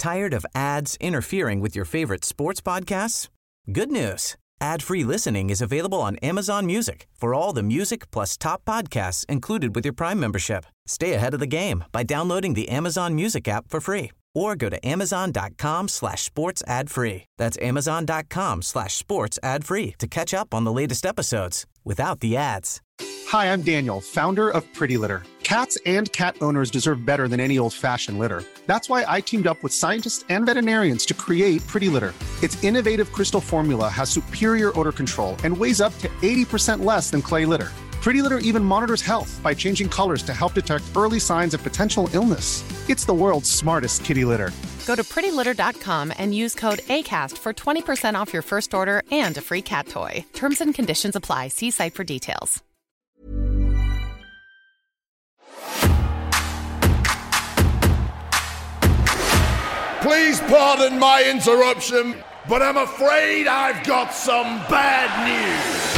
Tired of ads interfering with your favorite sports podcasts? Good news. Ad-free listening is available on Amazon Music for all the music plus top podcasts included with your Prime membership. Stay ahead of the game by downloading the Amazon Music app for free or go to amazon.com/sports ad free. That's amazon.com/sports ad free to catch up on the latest episodes without the ads. Hi, I'm Daniel, founder of Pretty Litter. Cats and cat owners deserve better than any old-fashioned litter. That's why I teamed up with scientists and veterinarians to create Pretty Litter. Its innovative crystal formula has superior odor control and weighs up to 80% less than clay litter. Pretty Litter even monitors health by changing colors to help detect early signs of potential illness. It's the world's smartest kitty litter. Go to prettylitter.com and use code ACAST for 20% off your first order and a free cat toy. Terms and conditions apply. See site for details. Please pardon my interruption, but I'm afraid I've got some bad news.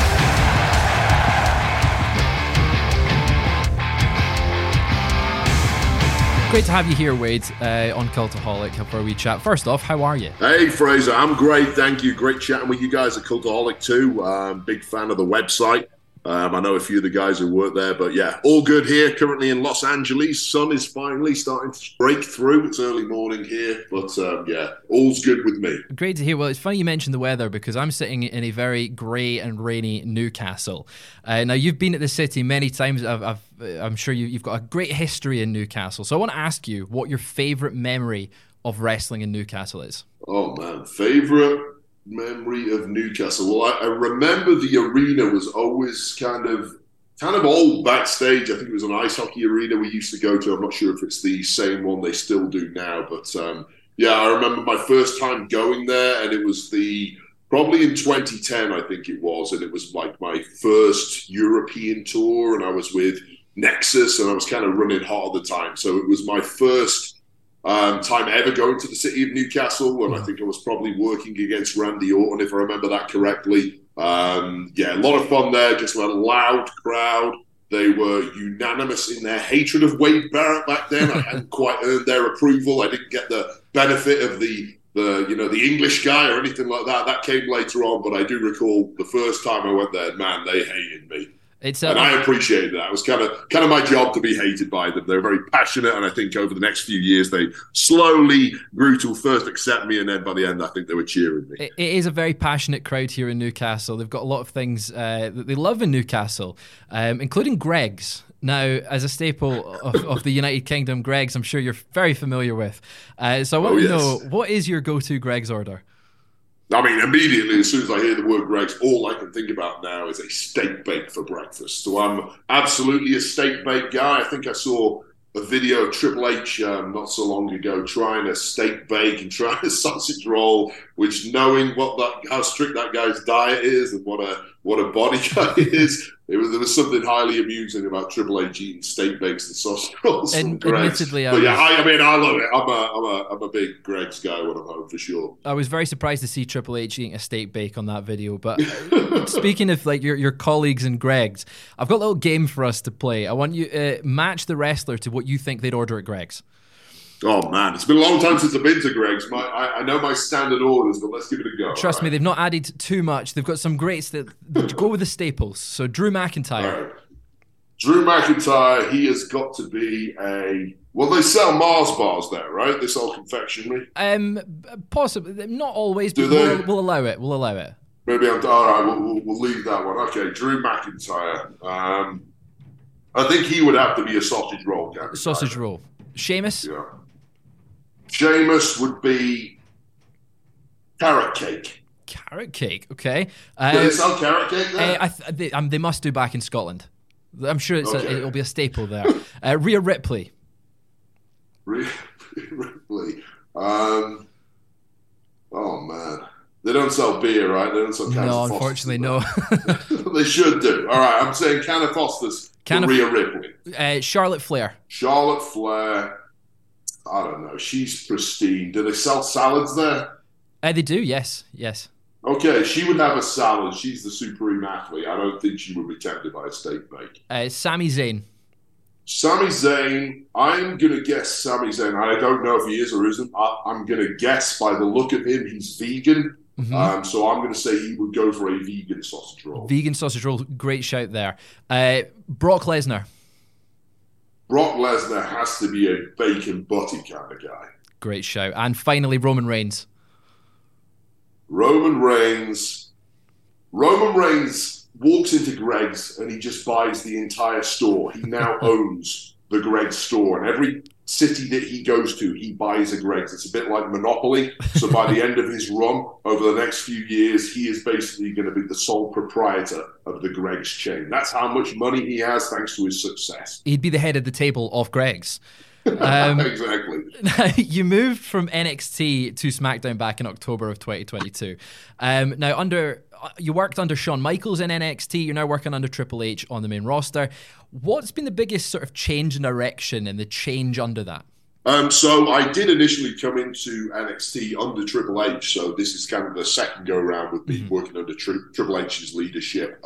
Great to have you here, Wade, on Cultaholic for a wee chat. First off, how are you? Hey, Fraser, I'm great, thank you. Great chatting with you guys at Cultaholic too. Big fan of the website. I know a few of the guys who work there, but yeah, all good here. Currently in Los Angeles. Sun is finally starting to break through. It's early morning here, but yeah, all's good with me. Great to hear. Well, it's funny you mentioned the weather because I'm sitting in a very grey and rainy Newcastle. Now, you've been at the city many times. I'm sure you've got a great history in Newcastle. So I want to ask you what your favourite memory of wrestling in Newcastle is. Oh, man. Favourite memory of Newcastle. Well, I remember the arena was always kind of old backstage. I think it was an ice hockey arena we used to go to. I'm not sure if it's the same one they still do now, but yeah, I remember my first time going there, and it was probably in 2010, I think it was, and it was like my first European tour, and I was with Nexus, and I was kind of running hot at the time, so it was my first time ever going to the city of Newcastle, and I think I was probably working against Randy Orton, if I remember that correctly. Yeah, a lot of fun there, just a loud crowd. They were unanimous in their hatred of Wade Barrett back then. I hadn't quite earned their approval. I didn't get the benefit of the English guy or anything like that. That came later on, but I do recall the first time I went there, man, they hated me. And I appreciated that. It was kind of my job to be hated by them. They're very passionate, and I think over the next few years they slowly grew to first accept me, and then by the end I think they were cheering me. It is a very passionate crowd here in Newcastle. They've got a lot of things that they love in Newcastle, including Greggs. Now, as a staple of the United Kingdom, Greggs, I'm sure you're very familiar with. So I want to know, what is your go-to Greggs order? I mean, immediately, as soon as I hear the word Greggs, all I can think about now is a steak bake for breakfast. So I'm absolutely a steak bake guy. I think I saw a video of Triple H not so long ago trying a steak bake and trying a sausage roll, which, knowing how strict that guy's diet is and what a body guy is, there was something highly amusing about Triple H eating steak bakes and sausage rolls. Admittedly, but yeah, I love it. I'm a big Greggs guy when I'm home, for sure. I was very surprised to see Triple H eating a steak bake on that video. But speaking of like your colleagues in Greggs, I've got a little game for us to play. I want you to match the wrestler to what you think they'd order at Greggs. Oh, man. It's been a long time since I've been to Greggs. I know my standard orders, but let's give it a go. Trust me, they've not added too much. They've got some greats that go with the staples. So Drew McIntyre. Right. Drew McIntyre, he has got to be a... Well, they sell Mars bars there, right? They sell confectionery. Possibly. Not always, but we'll allow it. We'll allow it. Maybe all right, we'll leave that one. Okay, Drew McIntyre. I think he would have to be a sausage roll guy. Sausage roll. Sheamus? Yeah. Sheamus would be carrot cake. Carrot cake, okay. Do they sell carrot cake there? They must do back in Scotland. I'm sure it'll be a staple there. Rhea Ripley. Rhea Ripley. Oh, man. They don't sell beer, right? They don't sell cans No, of unfortunately, no. They should do. All right, I'm saying can of Foster's for Rhea Ripley. Charlotte Flair. Charlotte Flair. I don't know. She's pristine. Do they sell salads there? They do, yes. Okay, she would have a salad. She's the supreme athlete. I don't think she would be tempted by a steak bake. Sami Zayn. Sami Zayn, I'm going to guess Sami Zayn. I don't know if he is or isn't. I'm going to guess by the look of him, he's vegan. Mm-hmm. So I'm going to say he would go for a vegan sausage roll. Vegan sausage roll, great shout there. Brock Lesnar. Brock Lesnar has to be a bacon butty kind of guy. Great shout. And finally, Roman Reigns. Roman Reigns walks into Greg's and he just buys the entire store. He now owns the Greg's store, and every city that he goes to, he buys a Greg's. It's a bit like Monopoly. So by the end of his run, over the next few years, he is basically going to be the sole proprietor of the Greg's chain. That's how much money he has thanks to his success. He'd be the head of the table of Greg's. Exactly. You moved from NXT to SmackDown back in October of 2022. Now, you worked under Shawn Michaels in NXT. You're now working under Triple H on the main roster. What's been the biggest sort of change in direction and the change under that? So I did initially come into NXT under Triple H. So this is kind of the second go around with me working under Triple H's leadership.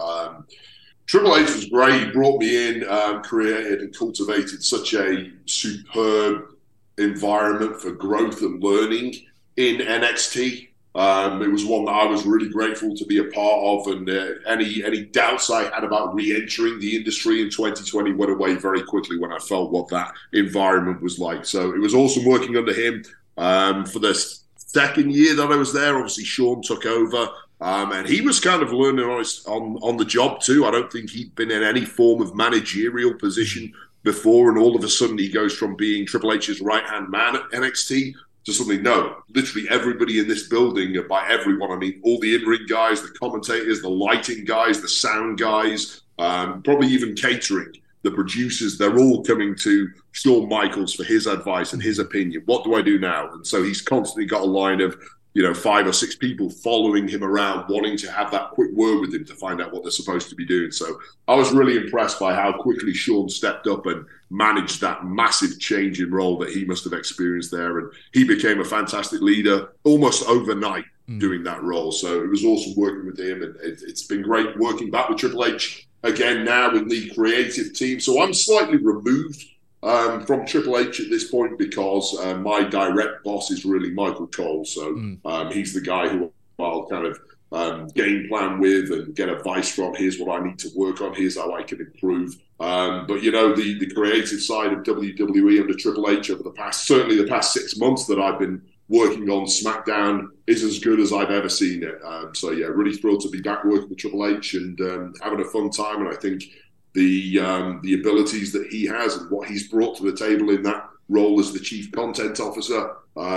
Triple H was great. He brought me in, created and cultivated such a superb environment for growth and learning in NXT. It was one that I was really grateful to be a part of, and any doubts I had about re-entering the industry in 2020 went away very quickly when I felt what that environment was like. So it was awesome working under him. For the second year that I was there, obviously Shawn took over, and he was kind of learning on the job too. I don't think he'd been in any form of managerial position before, and all of a sudden he goes from being Triple H's right-hand man at NXT to suddenly, no, literally everybody in this building, by everyone, I mean all the in-ring guys, the commentators, the lighting guys, the sound guys, probably even catering, the producers, they're all coming to Shawn Michaels for his advice and his opinion. What do I do now? And so he's constantly got a line of 5 or 6 people following him around, wanting to have that quick word with him to find out what they're supposed to be doing. So I was really impressed by how quickly Shawn stepped up and managed that massive change in role that he must have experienced there. And he became a fantastic leader almost overnight doing that role. So it was awesome working with him. And it's been great working back with Triple H again now in the creative team. So I'm slightly removed from Triple H at this point because my direct boss is really Michael Cole. So he's the guy who I'll kind of game plan with and get advice from. Here's what I need to work on. Here's how I can improve. But the creative side of WWE under Triple H over the past 6 months that I've been working on SmackDown is as good as I've ever seen it. So yeah, really thrilled to be back working with Triple H and having a fun time. And I think the abilities that he has and what he's brought to the table in that role as the chief content officer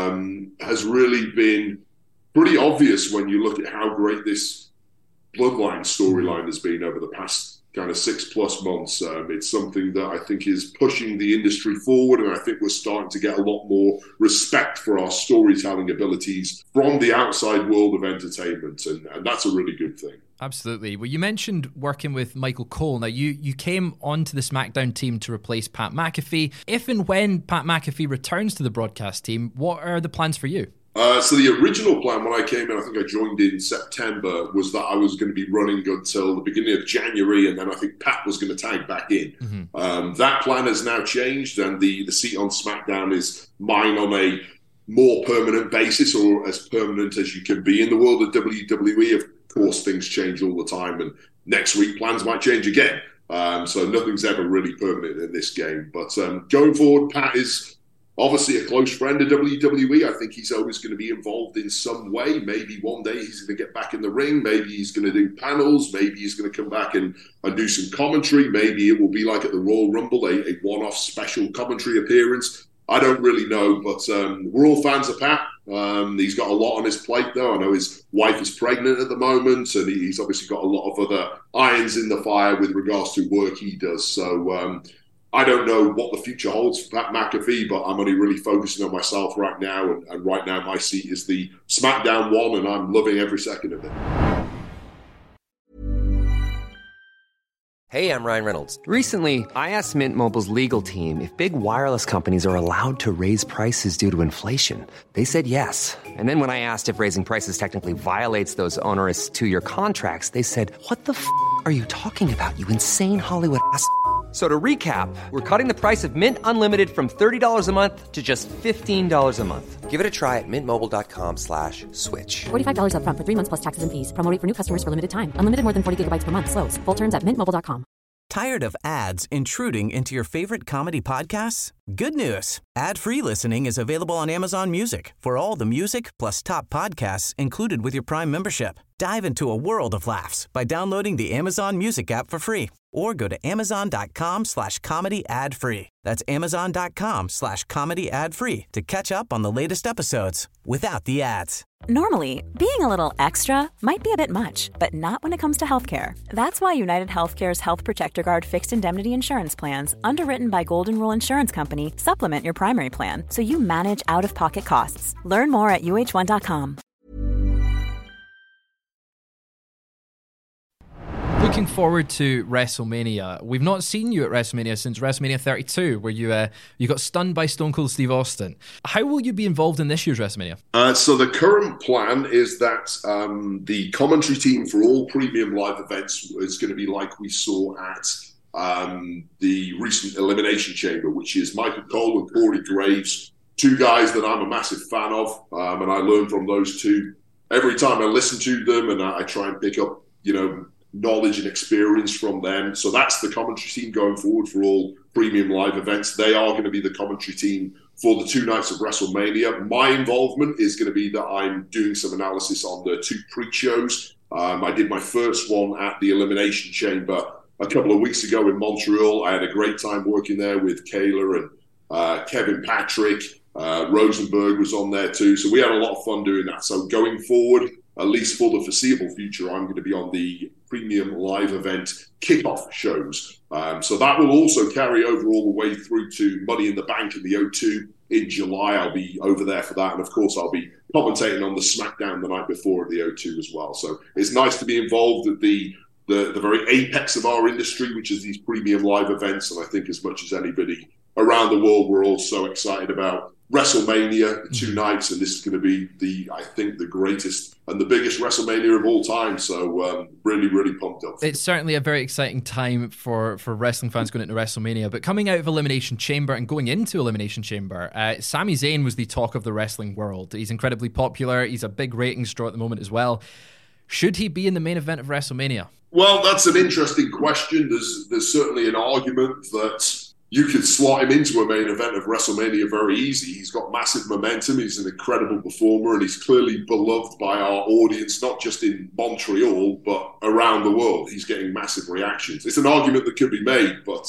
has really been pretty obvious when you look at how great this Bloodline storyline has been over the past kind of 6+ months. It's something that I think is pushing the industry forward, and I think we're starting to get a lot more respect for our storytelling abilities from the outside world of entertainment, and that's a really good thing. Absolutely. Well, you mentioned working with Michael Cole. Now, you came onto the SmackDown team to replace Pat McAfee. If and when Pat McAfee returns to the broadcast team, what are the plans for you? So the original plan when I came in, I think I joined in September, was that I was going to be running until the beginning of January, and then I think Pat was going to tag back in. That plan has now changed, and the seat on SmackDown is mine on a more permanent basis, or as permanent as you can be in the world of WWE. Of course, things change all the time, and next week plans might change again. So nothing's ever really permanent in this game. But going forward, Pat is obviously a close friend of WWE. I think he's always going to be involved in some way. Maybe one day he's going to get back in the ring. Maybe he's going to do panels. Maybe he's going to come back and do some commentary. Maybe it will be like at the Royal Rumble, a one-off special commentary appearance. I don't really know, but we're all fans of Pat. He's got a lot on his plate, though. I know his wife is pregnant at the moment, and he's obviously got a lot of other irons in the fire with regards to work he does. So I don't know what the future holds for Pat McAfee, but I'm only really focusing on myself right now. And right now, my seat is the SmackDown one, and I'm loving every second of it. Hey, I'm Ryan Reynolds. Recently, I asked Mint Mobile's legal team if big wireless companies are allowed to raise prices due to inflation. They said yes. And then when I asked if raising prices technically violates those onerous 2-year contracts, they said, "What the f*** are you talking about, you insane Hollywood ass f- So to recap, we're cutting the price of Mint Unlimited from $30 a month to just $15 a month. Give it a try at mintmobile.com/switch. $45 up front for 3 months plus taxes and fees. Promo rate for new customers for limited time. Unlimited more than 40 gigabytes per month. Slows full terms at mintmobile.com. Tired of ads intruding into your favorite comedy podcasts? Good news. Ad-free listening is available on Amazon Music for all the music plus top podcasts included with your Prime membership. Dive into a world of laughs by downloading the Amazon Music app for free or go to amazon.com/comedy ad-free. That's amazon.com/comedy ad-free to catch up on the latest episodes without the ads. Normally, being a little extra might be a bit much, but not when it comes to healthcare. That's why United Healthcare's Health Protector Guard fixed indemnity insurance plans, underwritten by Golden Rule Insurance Company, supplement your primary plan so you manage out-of-pocket costs. Learn more at uh1.com. Looking forward to WrestleMania. We've not seen you at WrestleMania since WrestleMania 32, where you got stunned by Stone Cold Steve Austin. How will you be involved in this year's WrestleMania? So the current plan is that the commentary team for all premium live events is going to be like we saw at the recent Elimination Chamber, which is Michael Cole and Corey Graves, two guys that I'm a massive fan of, and I learn from those two every time I listen to them, and I try and pick up, knowledge and experience from them. So that's the commentary team going forward for all premium live events. They are going to be the commentary team for the 2 nights of WrestleMania. My involvement is going to be that I'm doing some analysis on the 2 pre-shows. I did my first one at the Elimination Chamber a couple of weeks ago in Montreal. I had a great time working there with Kayla and Kevin Patrick. Rosenberg was on there too. So we had a lot of fun doing that. So going forward, at least for the foreseeable future, I'm going to be on the premium live event kickoff shows. So that will also carry over all the way through to Money in the Bank in the O2 in July. I'll be over there for that. And of course, I'll be commentating on the SmackDown the night before at the O2 as well. So it's nice to be involved at the very apex of our industry, which is these premium live events. And I think as much as anybody around the world, we're all so excited about WrestleMania, 2 nights, and this is going to be I think the greatest and the biggest WrestleMania of all time. So really, really pumped up. It's certainly a very exciting time for wrestling fans going into WrestleMania. But coming out of Elimination Chamber and going into Elimination Chamber, Sami Zayn was the talk of the wrestling world. He's incredibly popular. He's a big ratings draw at the moment as well. Should he be in the main event of WrestleMania? Well, that's an interesting question. There's certainly an argument that you could slot him into a main event of WrestleMania very easy. He's got massive momentum. He's an incredible performer, and he's clearly beloved by our audience, not just in Montreal, but around the world. He's getting massive reactions. It's an argument that could be made, but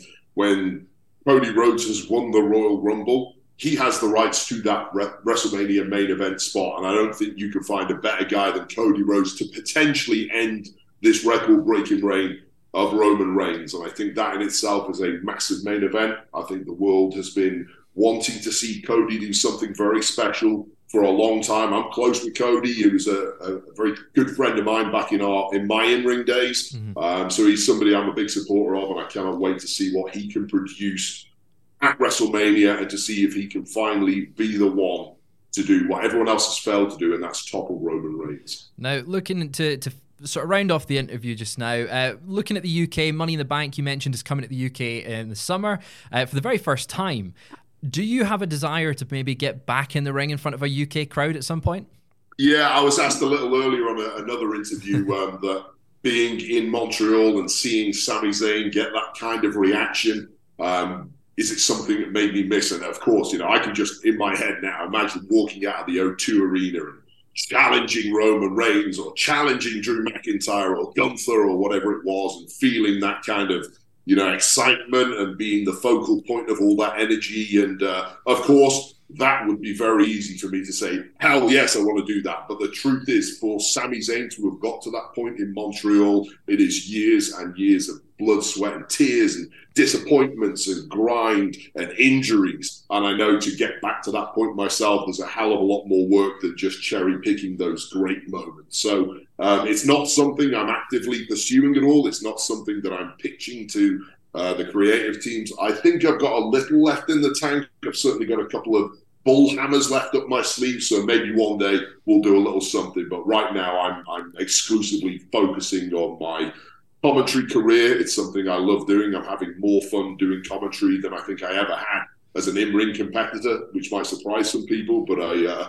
when Cody Rhodes has won the Royal Rumble, he has the rights to that WrestleMania main event spot, and I don't think you can find a better guy than Cody Rhodes to potentially end this record-breaking reign of Roman Reigns. And I think that in itself is a massive main event. I think the world has been wanting to see Cody do something very special for a long time. I'm close with Cody. He was a very good friend of mine back in my in-ring days. Mm-hmm. So he's somebody I'm a big supporter of, and I cannot wait to see what he can produce at WrestleMania and to see if he can finally be the one to do what everyone else has failed to do, and that's topple Roman Reigns. Now, looking to sort of round off the interview just now, looking at the UK, Money in the Bank, you mentioned, is coming to the UK in the summer for the very first time. Do you have a desire to maybe get back in the ring in front of a UK crowd at some point? Yeah, I was asked a little earlier on another interview that being in Montreal and seeing Sami Zayn get that kind of reaction, is it something that made me miss? And of course, I can just, in my head now, imagine walking out of the O2 arena and challenging Roman Reigns or challenging Drew McIntyre or Gunther or whatever it was, and feeling that kind of, excitement and being the focal point of all that energy. And of course, that would be very easy for me to say, hell yes, I want to do that. But the truth is, for Sami Zayn to have got to that point in Montreal, it is years and years of blood, sweat and tears and disappointments and grind and injuries. And I know to get back to that point myself, there's a hell of a lot more work than just cherry picking those great moments. So it's not something I'm actively pursuing at all. It's not something that I'm pitching to the creative teams. I think I've got a little left in the tank. I've certainly got a couple of bull hammers left up my sleeve, so maybe one day we'll do a little something. But right now I'm exclusively focusing on my commentary career. It's something I love doing. I'm having more fun doing commentary than I think I ever had as an in-ring competitor, which might surprise some people, but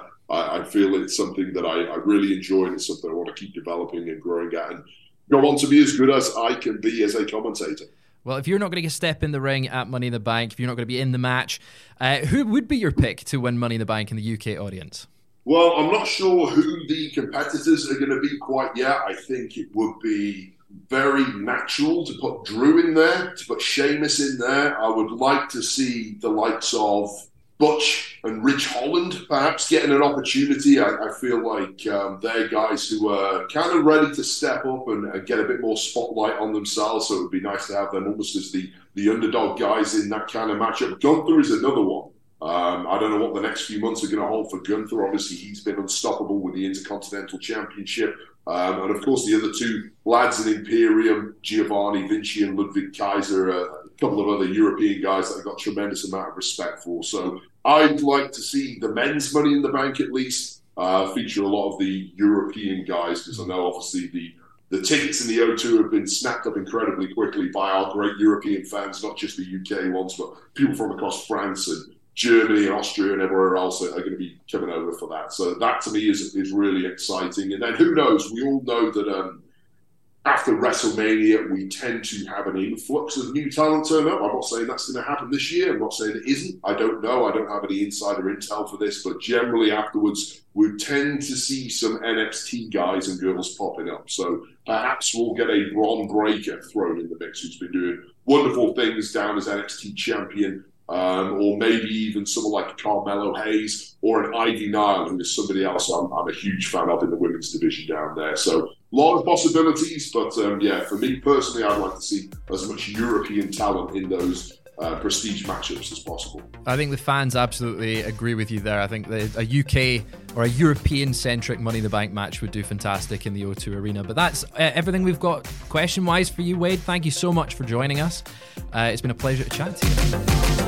I feel it's something that I really enjoy, and it's something I want to keep developing and growing at and go on to be as good as I can be as a commentator. Well, if you're not going to step in the ring at Money in the Bank, if you're not going to be in the match, who would be your pick to win Money in the Bank in the UK audience? Well, I'm not sure who the competitors are going to be quite yet. I think it would be very natural to put Drew in there, to put Sheamus in there. I would like to see the likes of Butch and Ridge Holland perhaps getting an opportunity. I feel like they're guys who are kind of ready to step up and get a bit more spotlight on themselves. So it would be nice to have them almost as the underdog guys in that kind of matchup. Gunther is another one. I don't know what the next few months are going to hold for Gunther. Obviously, he's been unstoppable with the Intercontinental Championship. And of course, the other two lads in Imperium, Giovanni Vinci and Ludwig Kaiser, a couple of other European guys that I've got a tremendous amount of respect for. So I'd like to see the men's Money in the Bank at least feature a lot of the European guys, because I know obviously the tickets in the O2 have been snapped up incredibly quickly by our great European fans, not just the UK ones, but people from across France and Germany and Austria and everywhere else are going to be coming over for that. So that to me is really exciting. And then who knows? We all know that after WrestleMania, we tend to have an influx of new talent turn up. I'm not saying that's going to happen this year. I'm not saying it isn't. I don't know. I don't have any insider intel for this. But generally afterwards, we tend to see some NXT guys and girls popping up. So perhaps we'll get a Bron Breakker thrown in the mix, who's been doing wonderful things down as NXT champion. Or maybe even someone like Carmelo Hayes or an Ivy Nile, who is somebody else I'm a huge fan of in the women's division down there. So a lot of possibilities, but yeah, for me personally, I'd like to see as much European talent in those prestige matchups as possible. I think the fans absolutely agree with you there. I think a UK or a European-centric Money in the Bank match would do fantastic in the O2 Arena. But that's everything we've got question-wise for you, Wade. Thank you so much for joining us. It's been a pleasure to chat to you.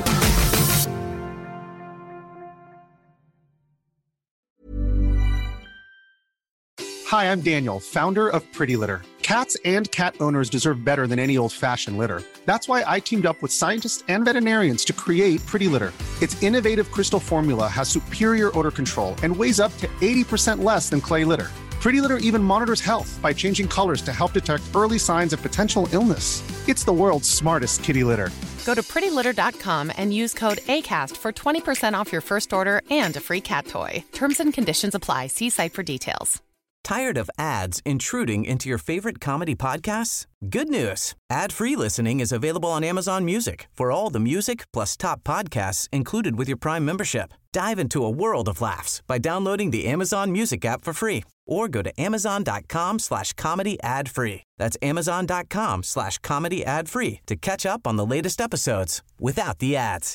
Hi, I'm Daniel, founder of Pretty Litter. Cats and cat owners deserve better than any old-fashioned litter. That's why I teamed up with scientists and veterinarians to create Pretty Litter. Its innovative crystal formula has superior odor control and weighs up to 80% less than clay litter. Pretty Litter even monitors health by changing colors to help detect early signs of potential illness. It's the world's smartest kitty litter. Go to prettylitter.com and use code ACAST for 20% off your first order and a free cat toy. Terms and conditions apply. See site for details. Tired of ads intruding into your favorite comedy podcasts? Good news. Ad-free listening is available on Amazon Music for all the music plus top podcasts included with your Prime membership. Dive into a world of laughs by downloading the Amazon Music app for free or go to amazon.com/comedy ad-free. That's amazon.com/comedy ad-free to catch up on the latest episodes without the ads.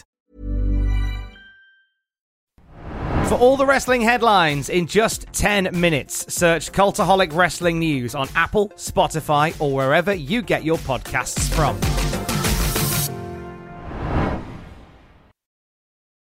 For all the wrestling headlines in just 10 minutes, search Cultaholic Wrestling News on Apple, Spotify, or wherever you get your podcasts from.